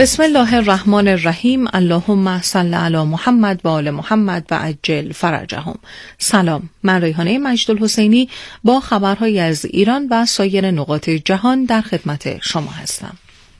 بسم الله الرحمن الرحیم. اللهم صل علی محمد و آل محمد و عجل فرجهم. سلام، من ریحانه مجدالحسینی با خبرهای از ایران و سایر نقاط جهان در خدمت شما هستم.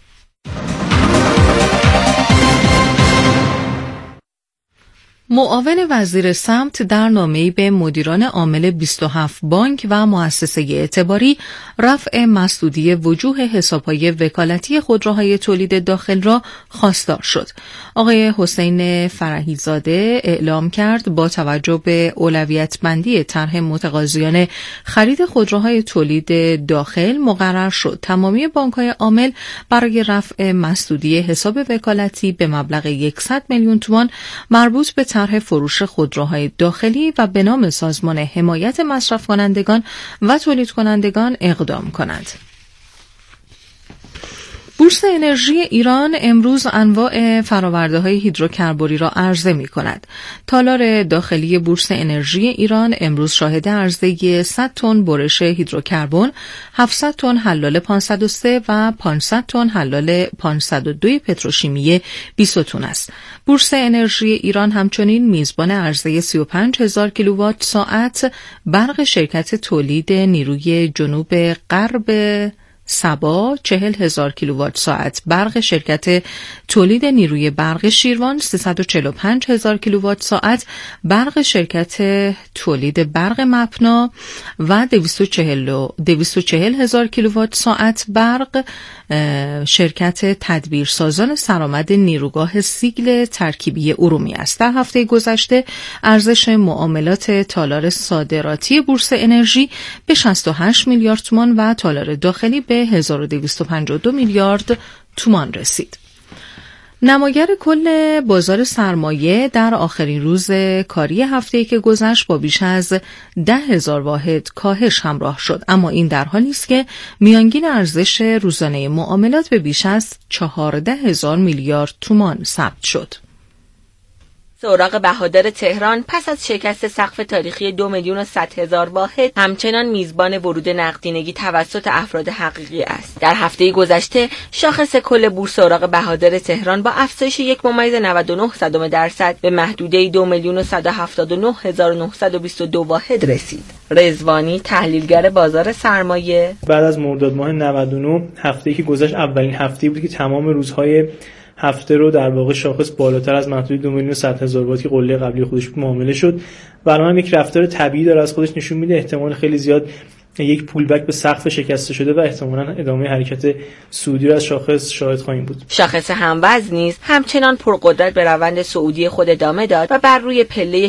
معاون وزیر سمت در نامه‌ای به مدیران عامل 27 بانک و مؤسسه اعتباری رفع مسدودی وجوه حساب‌های وکالتی خودروهای تولید داخل را خواستار شد. آقای حسین فرحی‌زاده اعلام کرد با توجه به اولویت بندی طرح متقاضیان خرید خودروهای تولید داخل مقرر شد تمامی بانک‌های عامل برای رفع مسدودی حساب وکالتی به مبلغ 100 میلیون تومان مربوط به طرح فروش خودروهای داخلی و به نام سازمان حمایت مصرف کنندگان و تولید کنندگان اقدام کنند. بورس انرژی ایران امروز انواع فرآورده‌های هیدروکربنی را عرضه می‌کند. تالار داخلی بورس انرژی ایران امروز شاهد عرضه 100 تن برش هیدروکربن، 700 تن حلال 503 و 500 تن حلال 502 پتروشیمی 20 تن است. بورس انرژی ایران همچنین میزبان عرضه 35000 کیلووات ساعت برق شرکت تولید نیروی جنوب غرب سبا، 40000 کیلووات ساعت برق شرکت تولید نیروی برق شیروان، 345000 کیلووات ساعت برق شرکت تولید برق مپنا و 240000 کیلووات ساعت برق شرکت تدبیرسازان سرآمد نیروگاه سیگل ترکیبی ارومی است. در هفته گذشته ارزش معاملات تالار صادراتی بورس انرژی به 68 میلیارد تومان و تالار داخلی به 1252 میلیارد تومان رسید. نماگر کل بازار سرمایه در آخرین روز کاری هفته‌ای که گذشت با بیش از 10,000 واحد کاهش همراه شد، اما این در حالی است که میانگین ارزش روزانه معاملات به بیش از 14,000 میلیارد تومان ثبت شد. اوراق بهادار تهران پس از شکست سقف تاریخی 2,100,000 واحد همچنان میزبان ورود نقدینگی توسط افراد حقیقی است. در هفته گذشته شاخص کل بورس اوراق بهادار تهران با افزایش 1.99% به محدوده 2,179,922 واحد رسید. رضوانی، تحلیلگر بازار سرمایه: بعد از مرداد ماه 99 هفته‌ای که گذشت اولین هفته‌ای بود که تمام روزهای هفته رو در واقع شاخص بالاتر از محدوده 2,100,000 واحد که قله قبلی خودش معامله شد و الان یک رفتار طبیعی داره از خودش نشون میده. احتمال خیلی زیاد یک پولبک به سقف شکسته شده و احتمالاً ادامه حرکت صعودی رو از شاخص شاهد خواهیم بود. شاخص هموزن نیز همچنان پرقدرت به روند صعودی خود ادامه داد و بر روی پله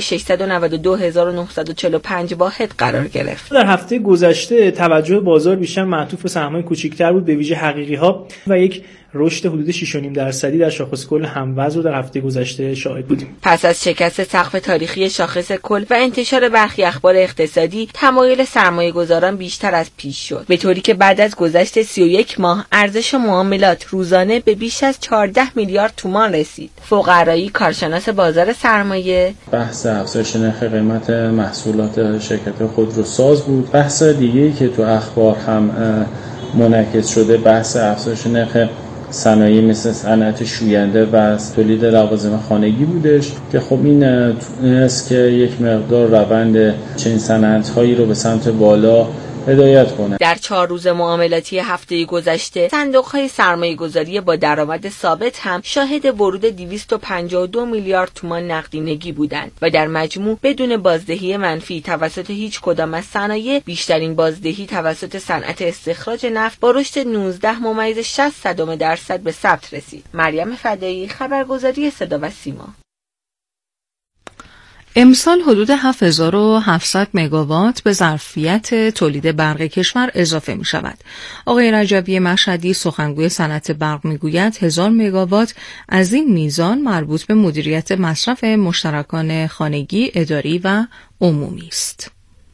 692,945 واحد قرار گرفت. در هفته گذشته توجه بازار بیشتر معطوف به سهم‌های کوچکتر بود، به ویژه حقیقی‌ها، و یک رشد حدود 6.5% در شاخص کل هموزن رو در هفته گذشته شاهد بودیم. پس از شکست سقف تاریخی شاخص کل و انتشار برخی اخبار اقتصادی، تمایل سرمایه‌گذاران بیشتر از پیش شد، به طوری که بعد از گذشت 31 ماه ارزش معاملات روزانه به بیش از 14 میلیارد تومان رسید. فقرایی، کارشناس بازار سرمایه: بحث افزایش نرخ قیمت محصولات شرکت خودروساز بود. بحث دیگه‌ای که تو اخبار هم منعکس شده بحث افزایش نرخ صنایع مثل صنعت شوینده و تولید لوازم خانگی بودش که خب این است که یک مقدار روند چنین صنعت‌هایی رو به سمت بالا هدایت کنه. در 4 روز معاملاتی هفته گذشته صندوق‌های سرمایه‌گذاری با درآمد ثابت هم شاهد ورود 252 میلیارد تومان نقدینگی بودند و در مجموع بدون بازدهی منفی توسط هیچ کدام از صنایع بیشترین بازدهی توسط صنعت استخراج نفت با رشد 19.60% به ثبت رسید. مریم فدایی، خبرگزاری صدا و سیما. امسال حدود 7700 مگاوات به ظرفیت تولید برق کشور اضافه می شود. آقای رجبی مشهدی سخنگوی صنعت برق می گوید 1000 مگاوات از این میزان مربوط به مدیریت مصرف مشترکان خانگی، اداری و عمومی است.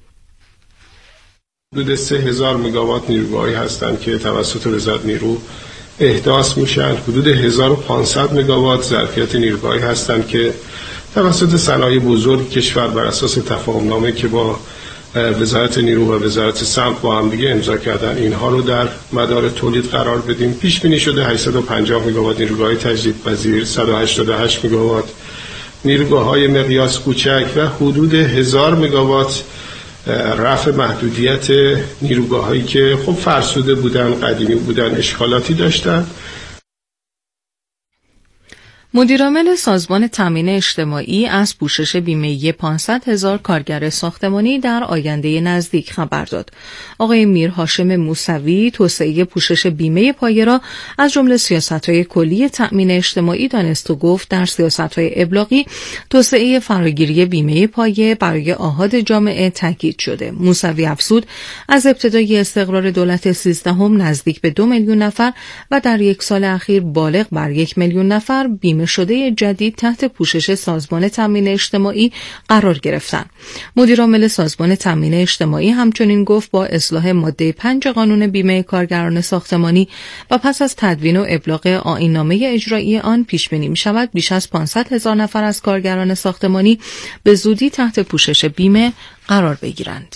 حدود 3000 مگاوات نیروگاهی هستند که توسط وزارت نیرو احداث میشن. حدود 1500 مگاوات ظرفیت نیروگاهی هستند که توسط صنایع بزرگ کشور بر اساس تفاهمنامه که با وزارت نیرو و وزارت سمت با هم دیگه امضا کردن اینها رو در مدار تولید قرار بدیم. پیش بینی شده 850 مگاوات نیروگاه تجدیدپذیر، 188 مگاوات نیروگاه‌های مقیاس کوچک و حدود 1000 مگاوات رفع محدودیت نیروگاه‌هایی که خب فرسوده بودن، قدیمی بودن، اشکالاتی داشتن. مدیرعامل سازمان تامین اجتماعی از پوشش بیمه 500,000 کارگر ساختمانی در آینده نزدیک خبر داد. آقای میر هاشم موسوی توسعه پوشش بیمه پایه را از جمله سیاست‌های کلی تامین اجتماعی دانست و گفت در سیاست‌های ابلاغی توسعه فراگیری بیمه پایه برای آحاد جامعه تاکید شده. موسوی افزود از ابتدای استقرار دولت 13 نزدیک به 2 میلیون نفر و در یک سال اخیر بالغ بر 1 میلیون نفر بیمه شده جدید تحت پوشش سازمان تامین اجتماعی قرار گرفتند. مدیرعامل سازمان تامین اجتماعی همچنین گفت با اصلاح ماده 5 قانون بیمه کارگران ساختمانی و پس از تدوین و ابلاغ آیین‌نامه اجرایی آن پیش بینی می‌شود بیش از 500,000 نفر از کارگران ساختمانی به زودی تحت پوشش بیمه قرار بگیرند.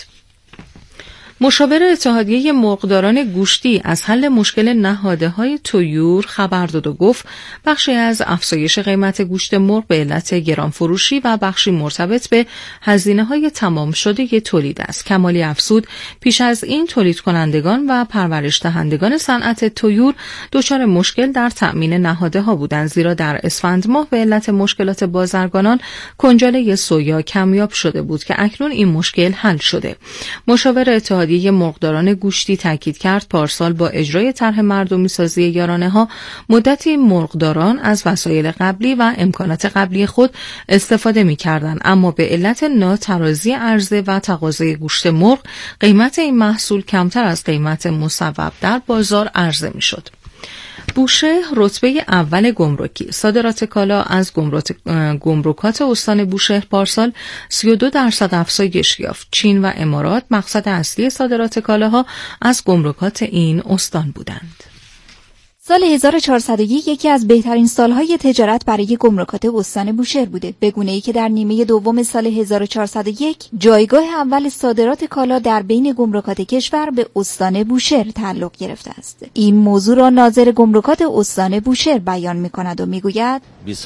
مشاور اتحادیه مرغداران گوشتی از حل مشکل نهاده‌های طیور خبر داد و گفت بخشی از افزایش قیمت گوشت مرغ به علت گرانفروشی و بخشی مرتبط به هزینه‌های تمام شده تولید است. کمالی افزود پیش از این تولید کنندگان و پرورش دهندگان صنعت طیور دچار مشکل در تأمین نهاده‌ها بودند، زیرا در اسفند ماه به علت مشکلات بازرگانان کنجاله سویا کمیاب شده بود که اکنون این مشکل حل شده. مشاور اتحادیه مرغداران گوشتی تاکید کرد پارسال با اجرای طرح مردمی سازی یارانه‌ها مدتی مرغداران از وسایل قبلی و امکانات قبلی خود استفاده می‌کردند، اما به علت ناترازی عرضه و تقاضای گوشت مرغ قیمت این محصول کمتر از قیمت مصوب در بازار عرضه می‌شد. بوشهر رتبه اول گمرکی. صادرات کالا از گمرکات استان بوشهر پارسال 32% افزایش یافت. چین و امارات مقصد اصلی صادرات کالاها از گمرکات این استان بودند. سال 1401 یکی از بهترین سالهای تجارت برای گمرکات استان بوشهر بوده، به گونه‌ای که در نیمه دوم سال 1401 جایگاه اول صادرات کالا در بین گمرکات کشور به استان بوشهر تعلق گرفته است. این موضوع را ناظر گمرکات استان بوشهر بیان می‌کند و می‌گوید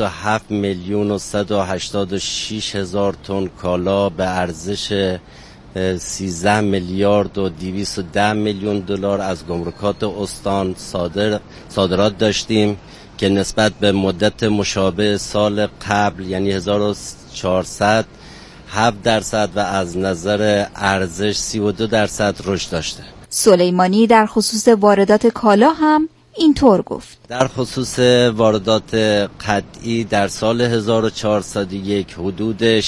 27,186,000 تن کالا به ارزش 13 میلیارد و 210 میلیون دلار از گمرکات استان صادرات داشتیم که نسبت به مدت مشابه سال قبل یعنی 1400 7% و از نظر ارزش 32% رشد داشته. سلیمانی در خصوص واردات کالا هم اینطور گفت. در خصوص واردات قطعی در سال 1401 حدود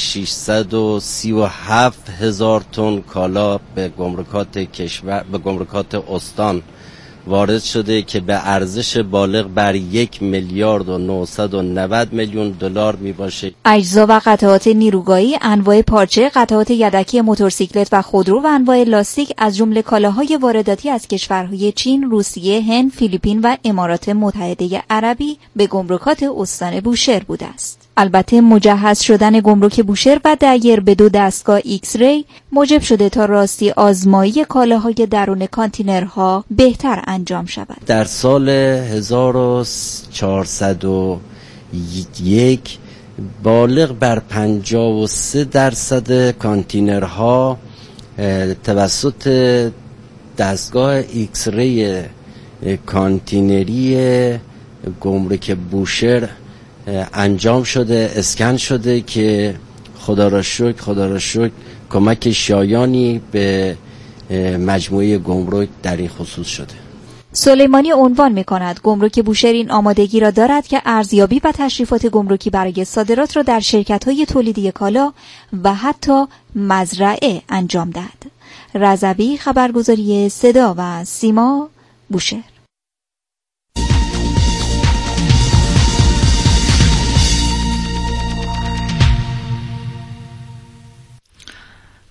637,000 تن کالا به گمرکات استان وارد شده که به ارزش بالغ بر 1 میلیارد و 990 میلیون دلار می باشه. اجزا و قطعات نیروگاهی، انواع پارچه، قطعات یدکی موتورسیکلت و خودرو و انواع لاستیک از جمله کالاهای وارداتی از کشورهای چین، روسیه، هند، فیلیپین و امارات متحده عربی به گمرکات استان بوشهر بوده است. البته مجهز شدن گمرک بوشهر و دایر به 2 دستگاه ایکس ری موجب شده تا راستی آزمایی کالاهای درون کانتینرها بهتر انجام شود. در سال 1401 بالغ بر 53% کانتینرها توسط دستگاه ایکس ری کانتینری گمرک بوشهر انجام شده، اسکن شده که خدا را شکر کمک شایانی به مجموعه گمرک در این خصوص شده. سلیمانی عنوان می‌کند گمرک بوشهر این آمادگی را دارد که ارزیابی و تشریفات گمرکی برای صادرات را در شرکت‌های تولیدی کالا و حتی مزرعه انجام دهد. رضوی، خبرگزاری صدا و سیما، بوشهر.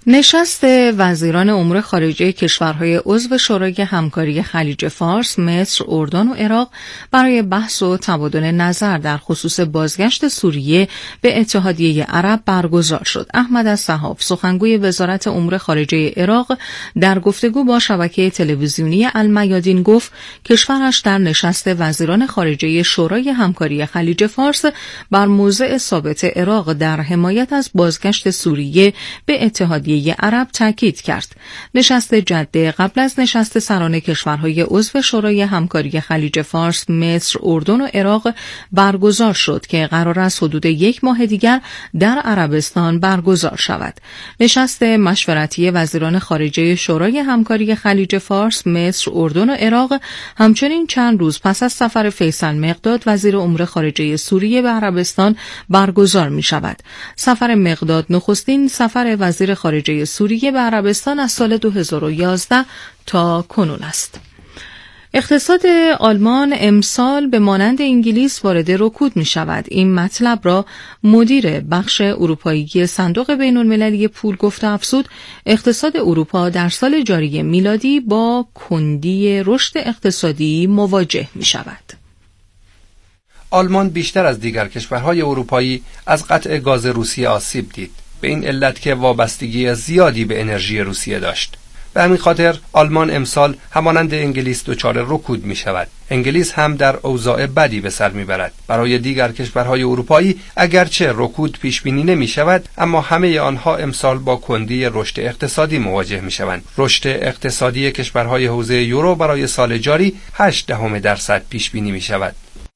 نشست وزیران امور خارجه کشورهای عضو شورای همکاری خلیج فارس، مصر، اردن و عراق برای بحث و تبادل نظر در خصوص بازگشت سوریه به اتحادیه عرب برگزار شد. احمد الصحاف، سخنگوی وزارت امور خارجه عراق، در گفتگو با شبکه تلویزیونی المیادین گفت کشورش در نشست وزیران خارجه شورای همکاری خلیج فارس بر موضع ثابت عراق در حمایت از بازگشت سوریه به اتحادیه عرب تاکید کرد. نشست جده قبل از نشست سران کشورهای عضو شورای همکاری خلیج فارس، مصر، اردن و عراق برگزار شد که قرار است حدود 1 ماه دیگر در عربستان برگزار شود. نشست مشورتی وزیران خارجه شورای همکاری خلیج فارس، مصر، اردن و عراق همچنین چند روز پس از سفر فیصل مقداد وزیر امور خارجه سوریه به عربستان برگزار می شود. سفر مقداد نخستین سفر وزیر خارجه سوریه به عربستان از سال 2011 تا کنون است. اقتصاد آلمان امسال به مانند انگلیس وارد رکود می شود. این مطلب را مدیر بخش اروپایی صندوق بین المللی پول گفت افزود اقتصاد اروپا در سال جاری میلادی با کندی رشد اقتصادی مواجه می شود. آلمان بیشتر از دیگر کشورهای اروپایی از قطع گاز روسیه آسیب دید، به این علت که وابستگی زیادی به انرژی روسیه داشت. به همین خاطر آلمان امسال همانند انگلیس دچار رکود می شود. انگلیس هم در اوضاع بدی به سر می برد. برای دیگر کشورهای اروپایی اگرچه رکود پیش بینی نمی شود، اما همه آنها امسال با کندی رشد اقتصادی مواجه می شوند. رشد اقتصادی کشورهای حوزه یورو برای سال جاری 0.8% پیش بینی می شود.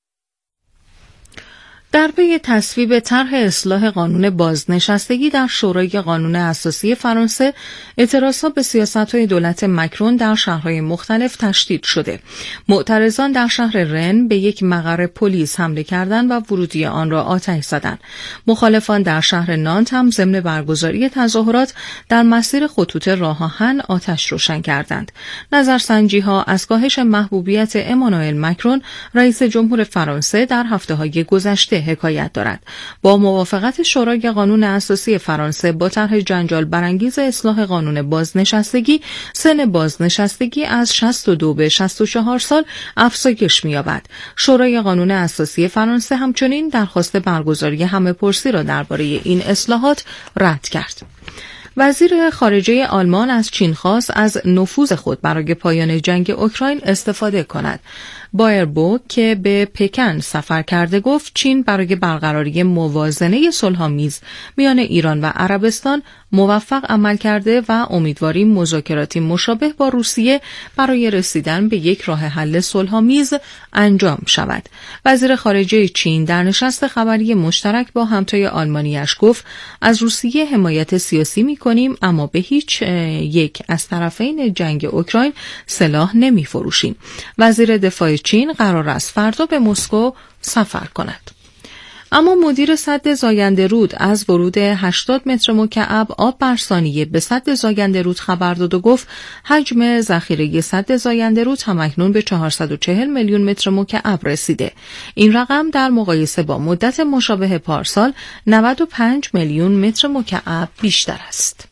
در پی تصویب طرح اصلاح قانون بازنشستگی در شورای قانون اساسی فرانسه، اعتراضات به سیاست‌های دولت مکرون در شهرهای مختلف تشدید شده. معترضان در شهر رن به یک مقر پلیس حمله کردند و ورودی آن را آتش زدند. مخالفان در شهر نانت هم ضمن برگزاری تظاهرات در مسیر خطوط راه آهن آتش روشن کردند. نظرسنجی‌ها از کاهش محبوبیت امانوئل مکرون، رئیس جمهور فرانسه، در هفته‌های گذشته حکایت دارد. با موافقت شورای قانون اساسی فرانسه با طرح جنجال برانگیز اصلاح قانون بازنشستگی، سن بازنشستگی از 62 به 64 سال افزایش می‌یابد. شورای قانون اساسی فرانسه همچنین درخواست برگزاری همه‌پرسی را درباره این اصلاحات رد کرد. وزیر خارجه آلمان از چین خواست از نفوذ خود برای پایان جنگ اوکراین استفاده کند. بایربوک که به پکن سفر کرده گفت چین برای برقراری موازنه صلح‌آمیز میان ایران و عربستان موفق عمل کرده و امیدواریم مذاکراتی مشابه با روسیه برای رسیدن به یک راه حل صلح‌آمیز انجام شود. وزیر خارجه چین در نشست خبری مشترک با همتای آلمانیش گفت از روسیه حمایت سیاسی می‌کنیم، اما به هیچ یک از طرفین جنگ اوکراین سلاح نمی‌فروشیم. وزیر دفاع چین قرار است فردا به مسکو سفر کند. اما مدیر سد زاینده رود از ورود 80 متر مکعب آب بر ثانیه به سد زاینده رود خبر داد و گفت حجم ذخیره سد زاینده رود همکنون به 440 میلیون متر مکعب رسیده. این رقم در مقایسه با مدت مشابه پارسال 95 میلیون متر مکعب بیشتر است.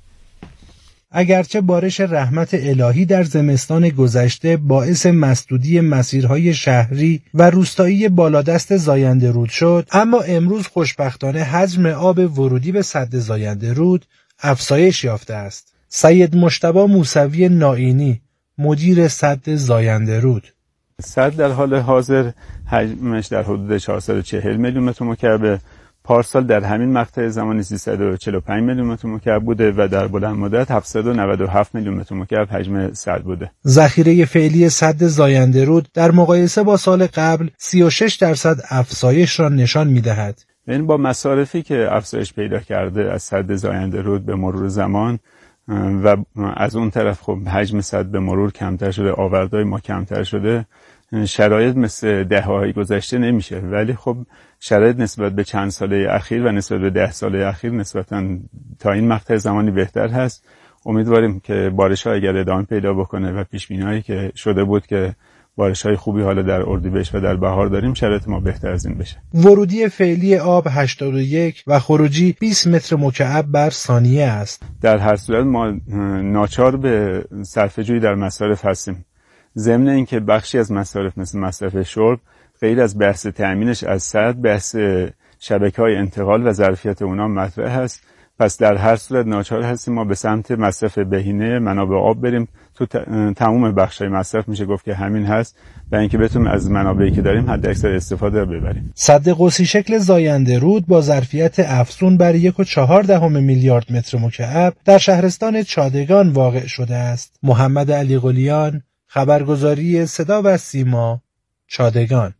اگرچه بارش رحمت الهی در زمستان گذشته باعث مسدودی مسیرهای شهری و روستایی بالادست زاینده رود شد، اما امروز خوشبختانه حجم آب ورودی به سد زاینده رود افزایش یافته است. سید مجتبی موسوی نائینی، مدیر سد زاینده رود: سد در حال حاضر حجمش در حدود 440 میلیون متر مکعب، پارسال در همین مقطع زمانی 345 میلیون متر مکعب بوده و در بلند مدت 797 میلیون متر مکعب حجم سد بوده. ذخیره فعلی سد زاینده رود در مقایسه با سال قبل 36% افزایش را نشان می‌دهد. این با مصارفی که افزایش پیدا کرده از سد زاینده رود به مرور زمان و از اون طرف خب حجم سد به مرور کمتر شده، آوردهای ما کمتر شده، شرایط مثل دهه‌های گذشته نمیشه، ولی خب شرایط نسبت به چند ساله اخیر و نسبت به 10 ساله اخیر نسبتاً تا این مقطع زمانی بهتر هست. امیدواریم که بارش‌ها اگر ادامه پیدا بکنه و پیش‌بینی‌هایی که شده بود که بارش‌های خوبی حالا در اردیبهشت و در بهار داریم، شرایط ما بهتر از این بشه. ورودی فعلی آب 81 و خروجی 20 متر مکعب بر ثانیه است. در هر صورت ما ناچار به صرفه‌جویی در مصارف هستیم. ضمن اینکه بخشی از مصارف مثل مصرف شرب غیر از بحث تأمینش از سد، بحث شبکه‌های انتقال و ظرفیت اونا مطرح هست. پس در هر صورت ناچار هستیم ما به سمت مصرف بهینه منابع آب بریم. تو تمام بخش‌های مصرف میشه گفت که همین هست و اینکه بتونیم از منابعی که داریم حد اکثر استفاده رو ببریم. سد قوسی شکل زاینده رود با ظرفیت افزون بر 1.4 میلیارد متر مکعب در شهرستان چادگان واقع شده است. محمد علی قلیان، خبرگزاری صدا و سیما، چادگان.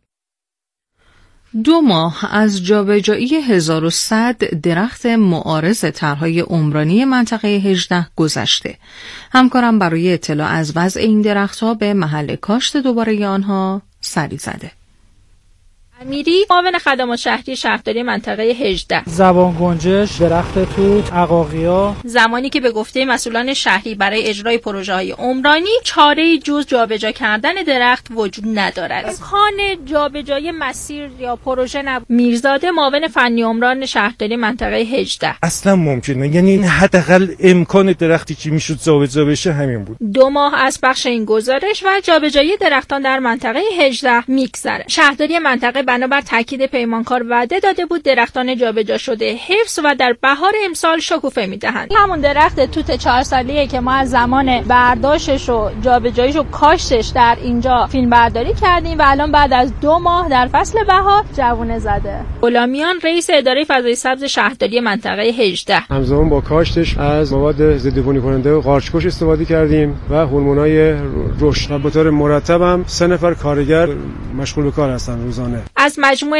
2 ماه از جابجایی 1100 درخت معارض طرح‌های عمرانی منطقه 18 گذشته. همکارم برای اطلاع از وضع این درخت‌ها به محل کاشت دوباره آنها سری زده. امیری، معاون خدمات شهری شهرداری منطقه 18. زبان گنجش، درخت توت، عقاقیا. زمانی که به گفته مسئولان شهری برای اجرای پروژه‌های عمرانی چاره‌ای جز جابجا کردن درخت وجود ندارد. امکان جابجایی مسیر یا پروژه میرزاده، معاون فنی عمران شهرداری منطقه 18. اصلا ممکنه، یعنی حداقل امکان درختی که میشد جابجا بشه همین بود. 2 ماه از پخش این گزارش و جابجایی درختان در منطقه 18 میگذره. شهرداری منطقه بنابر تاکید پیمانکار وعده داده بود درختان جابجا شده حفظ و در بهار امسال شکوفه میدهند. همون درخت توت 4 ساله‌ای که ما از زمان برداشتش و جابجاییش و کاشتش در اینجا فیلم برداری کردیم و الان بعد از 2 ماه در فصل بهار جوونه زده. غلامیان، رئیس اداره فضای سبز شهرداری منطقه 18. همزمان با کاشتش از مواد ضدعفونی کننده و قارچکش استفاده کردیم و هورمونای رشد. و به طور مرتب هم 3 نفر کارگر مشغول به کار هستن روزانه. از مجموع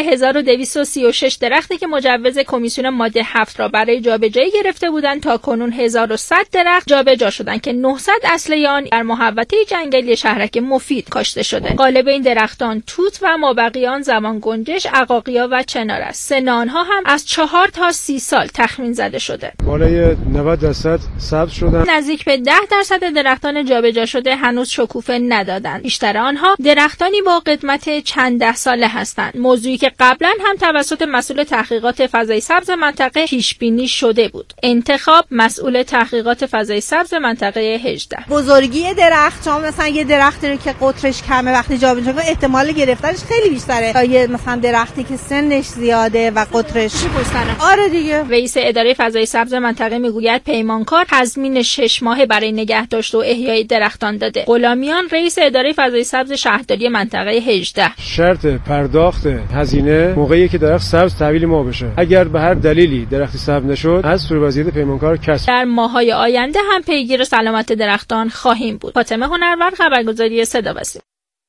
1236 درختی که مجوز کمیسیون ماده 7 را برای جابجایی گرفته بودند تا کنون 1100 درخت جابجا شدند که 900 اصلی آن در محوطه جنگلی شهرک مفید کاشته شده. غالب این درختان توت و مابقی آن زبان گنجش، عقاقیا و چنار است. سن آنها هم از 4 تا 30 سال تخمین زده شده. بالای 90% سبز شدند. نزدیک به 10% درختان جابجا شده هنوز شکوفه ندادند. بیشتر آنها درختانی با قدمت چند ده ساله هستند. موضوعی که قبلا هم توسط مسئول تحقیقات فضای سبز منطقه پیش بینی شده بود. انتخاب مسئول تحقیقات فضای سبز منطقه 18. بزرگی درخت، چون مثلا یه درختی رو که قطرش کمه وقتی جابجا کنه احتمال گرفتنش خیلی بیشتره تا یه مثلا درختی که سنش زیاده و قطرش پشتنه. آره دیگه. رئیس اداره فضای سبز منطقه میگوید پیمانکار تضمین 6 ماهه برای نگهداشت و احیای درختان داده. غلامیان، رئیس اداره فضای سبز شهرداری منطقه 18. شرط پرداخت هزینه موقعی که درخت سبز تحویل ما بشه. اگر به هر دلیلی درختی سبز نشد از سوی وضعیت پیمانکار کسب. در ماه‌های آینده هم پیگیر سلامت درختان خواهیم بود. فاطمه هنرور، خبرگزاری صدا و سیما.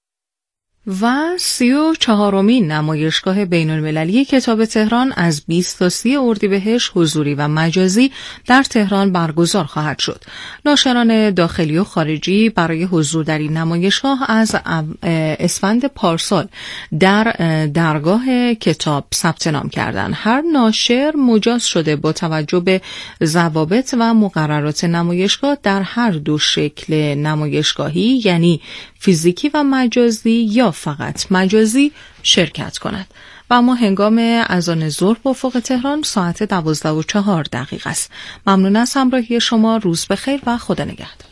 و 34مین نمایشگاه بین‌المللی کتاب تهران از 20 تا 30 اردیبهشت حضوری و مجازی در تهران برگزار خواهد شد. ناشران داخلی و خارجی برای حضور در این نمایشگاه از اسفند پارسال در درگاه کتاب ثبت نام کردند. هر ناشر مجاز شده با توجه به ضوابط و مقررات نمایشگاه در هر دو شکل نمایشگاهی، یعنی فیزیکی و مجازی یا فقط مجازی، شرکت کند. و اما هنگام اذان ظهر با افق تهران ساعت 12:04 است. ممنون از همراهی شما. روز بخیر و خدا نگهدار.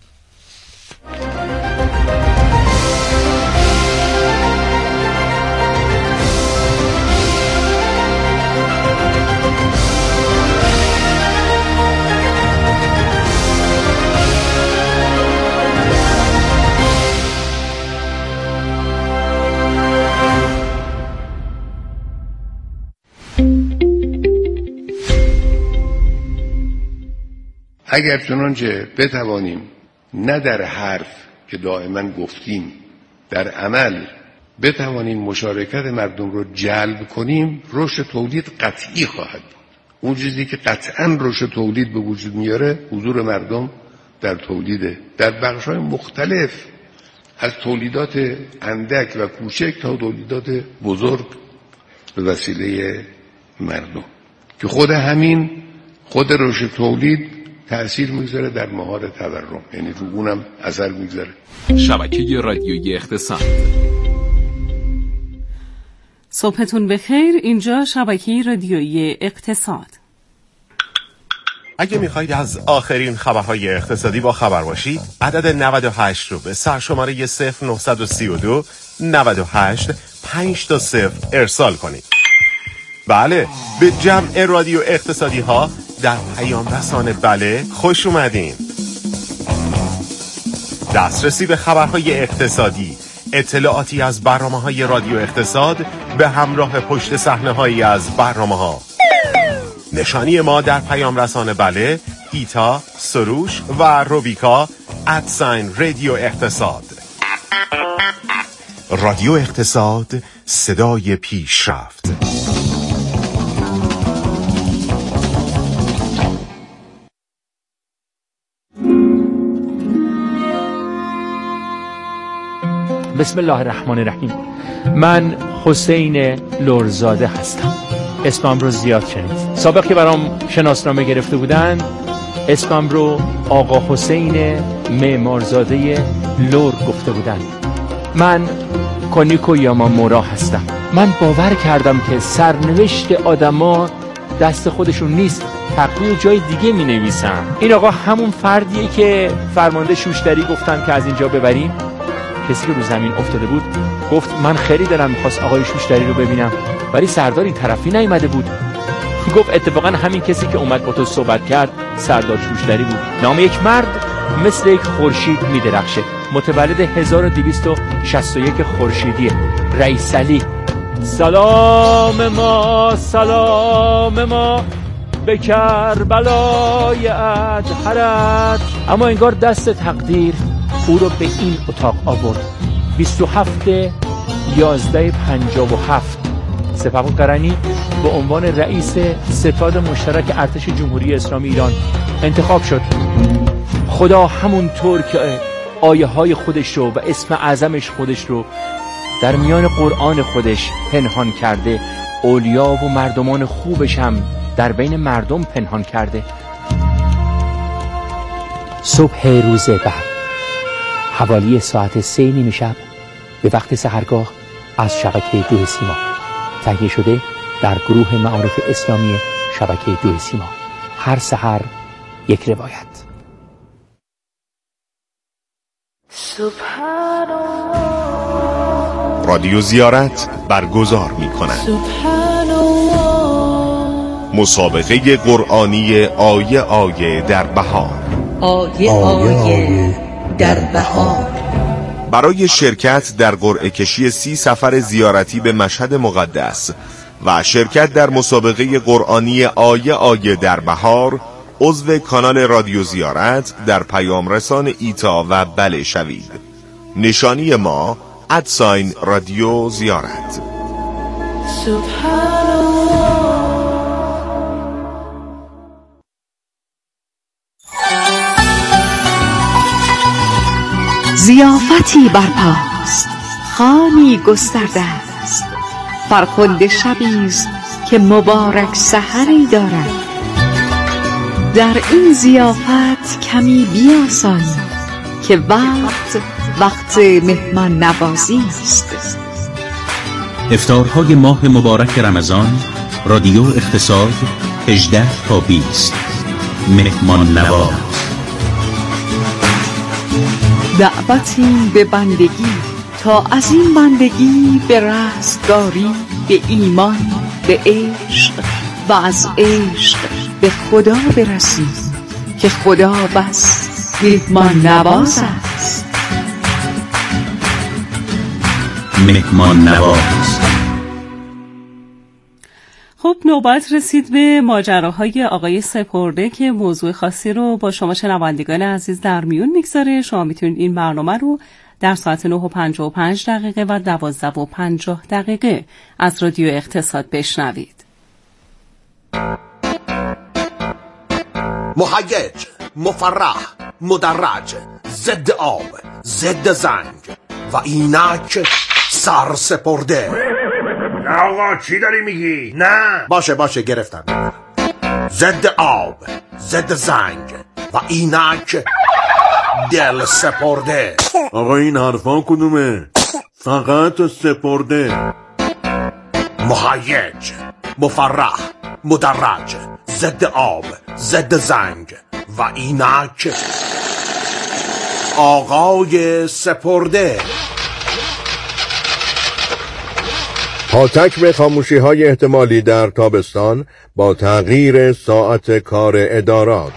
اگر چنانچه بتوانیم نه در حرف که دائما گفتیم، در عمل بتوانیم مشارکت مردم رو جلب کنیم، رشد تولید قطعی خواهد بود. اون چیزی که قطعا رشد تولید به وجود میاره حضور مردم در تولیده، در بخش‌های مختلف، از تولیدات اندک و کوچک تا تولیدات بزرگ به وسیله مردم، که خود رشد تولید تأثیر میگذاره در مهار تورم، یعنی رو اونم اثر میگذاره. شبکه رادیویی اقتصاد. صبحتون بخیر. اینجا شبکه رادیویی اقتصاد. اگه میخواید از آخرین خبرهای اقتصادی با خبر باشید، عدد 98 رو به سرشماره 0932 98 520 ارسال کنید. بله، به جمع رادیو اقتصادی ها در پیام رسان بله خوش اومدین. دسترسی به خبرهای اقتصادی، اطلاعاتی از برنامه‌های رادیو اقتصاد به همراه پشت صحنه‌هایی از برنامه‌ها. نشانی ما در پیام رسان بله، ایتا، سروش و روبیکا @رادیو اقتصاد. رادیو اقتصاد، صدای پیشرفت. بسم الله الرحمن الرحیم. من حسین لرزاده هستم. اسمم رو زیاد شنید. سابق که برام شناسنامه گرفته بودن اسمم رو آقا حسین معمارزاده لور گفته بودن. من کونیکو یامامورا هستم. من باور کردم که سرنوشت آدما دست خودشون نیست، تقدیر جای دیگه می نویسن. این آقا همون فردیه که فرمانده شوشتری گفتن که از اینجا ببریم. کسی که رو زمین افتاده بود گفت من خیلی دلم می‌خواست آقای شوشتری رو ببینم، ولی سردار این طرفی نیامده بود. گفت اتفاقا همین کسی که اومد با تو صحبت کرد سردار شوشتری بود. نام یک مرد مثل یک خورشید می‌درخشه. متولد 1261 خورشیدیه. رئیس علی. سلام ما به کربلای ادهرت. اما انگار دست تقدیر او رو به این اتاق آورد. 27/11/57 سپهبد قرنی به عنوان رئیس ستاد مشترک ارتش جمهوری اسلامی ایران انتخاب شد. خدا همونطور که آیه های خودش رو و اسم اعظمش خودش رو در میان قرآن خودش پنهان کرده، اولیا و مردمان خوبش هم در بین مردم پنهان کرده. صبح روز بعد حوالی ساعت 3 شب به وقت سحرگاه از شبکه 2 سیما تهیه شده در گروه معارف اسلامی شبکه 2 سیما. هر سحر یک روایت. رادیو زیارت برگزار می کند مسابقه قرآنی آیه در بهار. آیه در بهار. برای شرکت در قرعه کشی 30 سفر زیارتی به مشهد مقدس و شرکت در مسابقه قرآنی آیه در بهار، عضو کانال رادیو زیارت در پیام رسان ایتا و بله شوید. نشانی ما @رادیو زیارت. ضیافتی برپاست، خوانی گسترده است، فرخنده شبیست که مبارک سحری دارد. در این ضیافت کمی بیاسای که وقت مهمان نوازی است. افطارهای ماه مبارک رمضان، رادیو اقتصاد 18 تا 20 مهمان نواز. دعوتی به بندگی تا از این بندگی به رستگاری، به ایمان، به عشق و از عشق به خدا برسیم که خدا بس مهمان نواز است. مهمان نواز. خب نوبت رسید به ماجراهای آقای سپرده که موضوع خاصی رو با شما شنوندگان عزیز در میون میگذاره. شما میتونید این برنامه رو در ساعت 9:55 و 12:50 از رادیو اقتصاد بشنوید. مهیج، مفرح، مدرج، ضد آب، ضد زنگ و اینک سر سپرده. نه آقا چی داری میگی؟ نه باشه گرفتم. ضد آب، ضد زنگ، و اینک دل سپرده. آقا این حرفا کدومه؟ فقط سپرده. مهیج، مفرح، مدرج، ضد آب، ضد زنگ و اینک آقای سپرده. پاتک به خاموشی‌های احتمالی در تابستان با تغییر ساعت کار ادارات.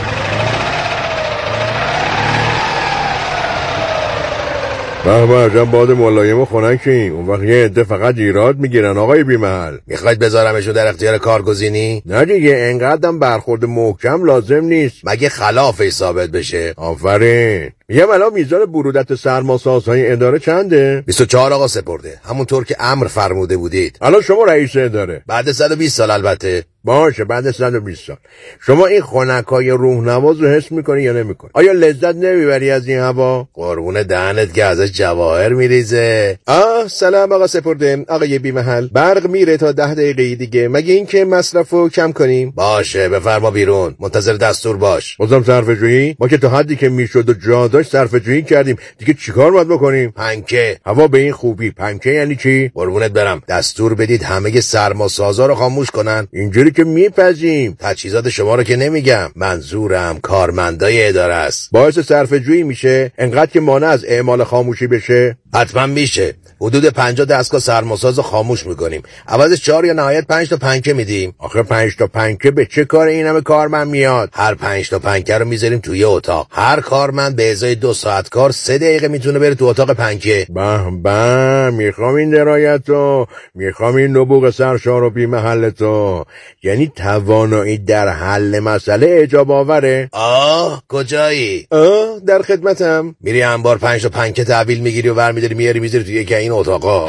به عجب باد ملایم و خنکی. اون وقت یه عده فقط ایراد میگیرن آقای بیمحل. میخواید بذارمشو در اختیار کارگزینی؟ نه دیگه، انقدرم برخورد محکم لازم نیست مگه خلافش ثابت بشه. آفرین. میگم الان میزان برودت سرماسازهای اداره چنده؟ 24 آقا سپرده، همونطور که امر فرموده بودید. الان شما رئیس اداره بعد 120 سال البته. باشه بعد 120 سال شما این خنکای روحنواز رو حس میکنی یا نمیکنی؟ آیا لذت نمیبری از این هوا؟ قربون دهنت که ازش جواهر میریزه. سلام آقا سپرده. آقای بیمحل برق میره تا 10 دقیقه دیگه، مگه این که مصرفو کم کنیم؟ باشه بفرما بیرون، منتظر دستور باش. بازم صرفه‌جویی؟ ما که تا حدی که میشد و جا داشت صرفه‌جویی کردیم، دیگه چیکار باید بکنیم؟ پنکه. هوا به این خوبی پنکه یعنی چی؟ قربونت برم دستور بدید همه سرماسازا رو خاموش کنن. اینجوری که میپذیم. تجهیزات شما رو که نمیگم، منظورم کارمندای اداره است. باعث صرفه‌جویی میشه انقدر که مانع از اعمال خاموشی بشه؟ حتما میشه. حدود 50 دستگاه سرماساز خاموش میکنیم، عوضش 4 یا نهایت 5 تا پنکه میدیم. آخه 5 تا پنکه به چه کار این همه کارمند میاد؟ هر 5 تا پنکه رو میذاریم توی اتاق. هر کارمند به ازای 2 ساعت کار 3 دقیقه میتونه بره تو اتاق پنکه. به میخوام این درایتو، میخوام این نبوغ سرشار و بی محلتو. یعنی توانایی در حل مسئله اجاب آوره. کجایی؟ در خدمتم. میری انبار 5 تا پنکه تحویل میگیری و برمیداری میاری میذاری توی یکی این اتاقا.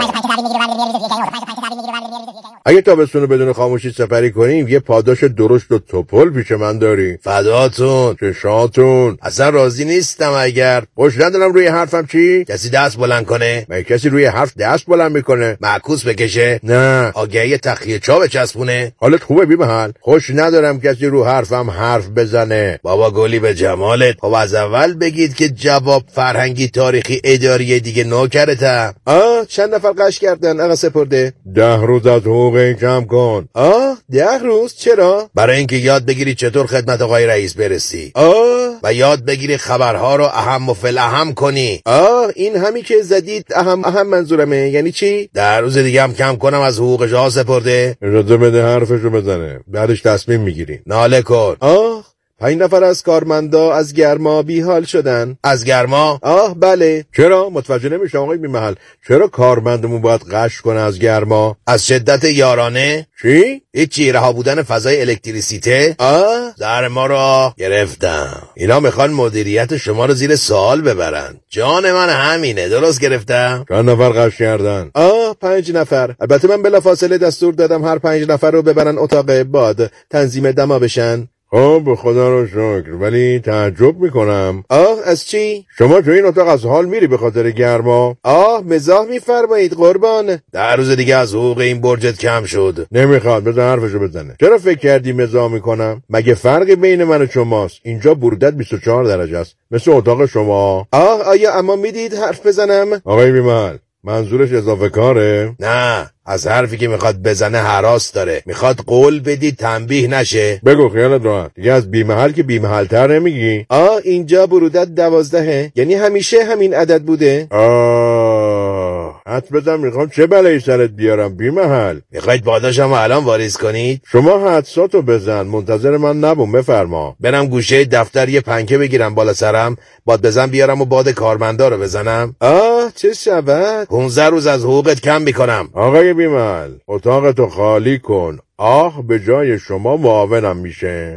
اگه تابستونو بدون خاموشی سپری کنیم یه پاداش درشت و توپل پیش من داری. فداتون. چشاتون. اصلا راضی نیستم. اگر خوش ندارم روی حرفم چی؟ کسی دست بلند کنه؟ مگه کسی روی حرف دست بلند میکنه؟ معکوس بکشه؟ نه. آگهی تخلیه چا بچسبونه؟ حالت خوبه بی‌محل؟ خوش ندارم کسی رو حرفم حرف بزنه. بابا گلی به جمالت. خب از اول بگید که جواب فرهنگی تاریخی اداری دیگه نوکرتم. چند نفر قش کردن آقا سپرده؟ 10 روز از حقوق کم کن. 10 روز؟ چرا؟ برای اینکه یاد بگیری چطور خدمت آقای رئیس برسی. و یاد بگیری خبرها رو اهم و فالاهم کنی. این همی که زدید اهم منظورمه. یعنی چی؟ 10 روز دیگه هم کم کنم از حقوقش آقا سپرده. اجازه بده حرفشو بزنه، بعدش تصمیم میگیری. ناله کن. 5 نفر از کارمندا از گرما بیحال شدن. از گرما؟ بله. چرا؟ متوجه نمیشم آقای بی‌محل. چرا کارمندمون باید قش کنه از گرما؟ از شدت یارانه؟ چی؟ هیچی، رها بودن فضای الکتریسیته. زهر ما رو گرفتم. اینا میخوان مدیریت شما رو زیر سوال ببرن. جان من همینه. درست گرفتم؟ چند نفر قش کردن؟ 5 نفر. البته من بلافاصله دستور دادم هر 5 نفر رو ببرن اتاق باد تنظیم دما بشن. به خدا رو شکر، ولی تعجب میکنم. از چی؟ شما تو این اتاق از حال میری به خاطر گرما؟ مزاح میفرمایید قربان. 10 روز دیگه از حقوق این برجت کم شد. نمیخواد، بذار حرفشو بزنه. چرا فکر کردی مزاح میکنم؟ مگه فرقی بین من و شماست؟ اینجا برودت 24 درجه است مثل اتاق شما. آیا اما میدید حرف بزنم؟ آقای بی‌محل منظورش اضافه کاره؟ نه، از حرفی که میخواد بزنه هراس داره. میخواد قول بدی تنبیه نشه. بگو خیالت راحت. دیگه از بی‌محل که بی‌محل‌تر نمیگی؟ اینجا برودت 12، یعنی همیشه همین عدد بوده. حد بزن میخوام چه بلایی سرت بیارم بی‌محل. میخواید پاداشم الان واریز کنید؟ شما حدساتو بزن، منتظر من نبون. بفرما. برم گوشه دفتر یه پنکه بگیرم بالا سرم، باد بزن بیارم و باد کارمندا رو بزنم. چه شود؟ 15 روز از حقوقت کم میکنم. آقای بی‌محل اتاقتو خالی کن. به جای شما معاونم میشه.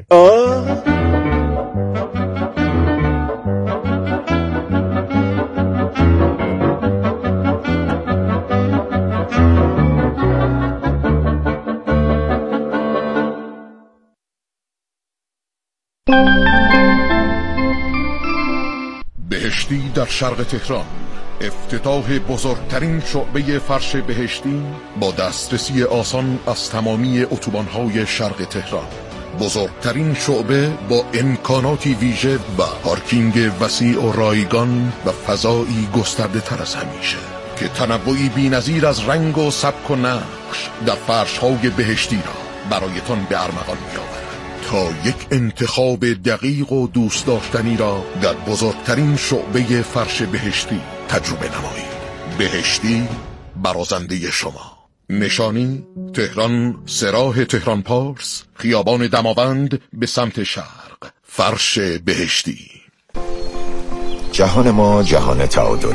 بهشتی در شرق تهران، افتتاح بزرگترین شعبه فرش بهشتی با دسترسی آسان از تمامی اتوبان‌های شرق تهران. بزرگترین شعبه با امکاناتی ویژه و پارکینگ وسیع و رایگان و فضایی گسترده تر از همیشه که تنوعی بی‌نظیر از رنگ و سبک و نقش در فرش‌های بهشتی را برایتان به ارمغان می‌آورد تا یک انتخاب دقیق و دوست داشتنی را در بزرگترین شعبه فرش بهشتی تجربه نمایید. بهشتی برازنده شما. نشانی تهران، سراح تهران پارس، خیابان دماوند به سمت شرق. فرش بهشتی. جهان ما جهان تعادل